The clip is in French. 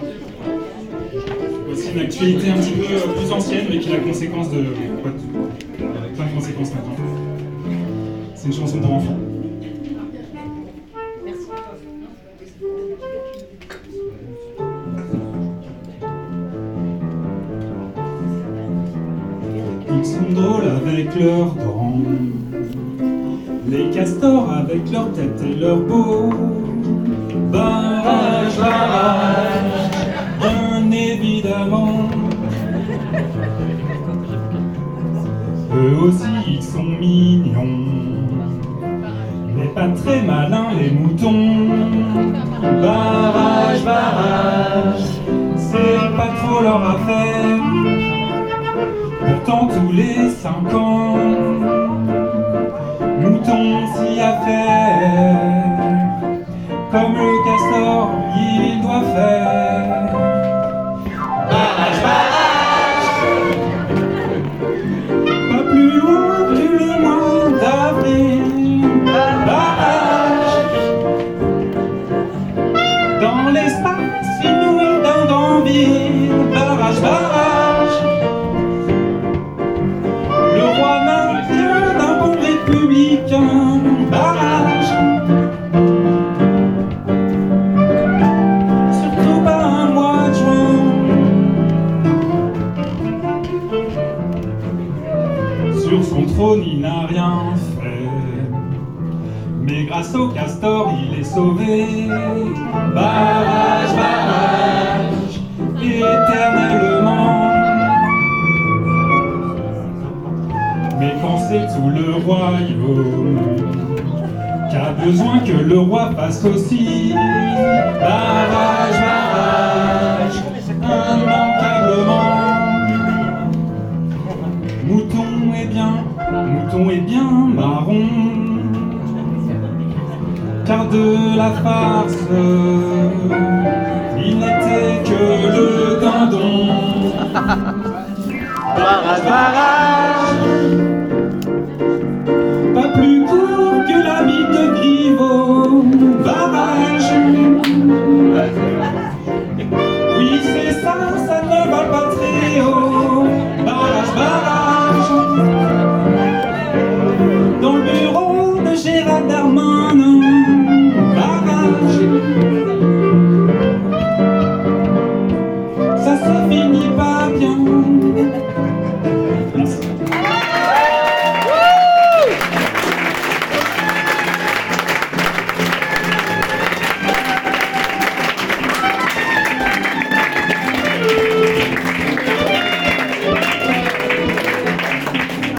Voici une actualité un petit peu plus ancienne, mais qui est la conséquence de plein de conséquences maintenant. C'est une chanson pour enfants. Ils sont drôles avec leurs dents, les castors avec leur tête et leur peau. Barrage, barrage, bien évidemment. Eux aussi ils sont mignons, mais pas très malins les moutons. Barrage, barrage, c'est pas trop leur affaire. Pourtant tous les 5 ans, mouton s'y affaire, comme le castor il doit faire. Barrage, barrage, pas plus loin que le mois d'avril. Barrage, dans l'espace inouï d'un d'envie. Barrage, barrage, le roi maintient d'un bon républicain. Barrage, surtout pas un mois de juin. Sur son trône il n'a rien fait, mais grâce au castor il est sauvé. Barrage, barrage, éternellement. Mais quand c'est tout le royaume qui a besoin que le roi fasse aussi. Barrage, barrage, immanquablement. Mouton est bien marron, car de la farce il n'était que le dindon. Barrage, barrage.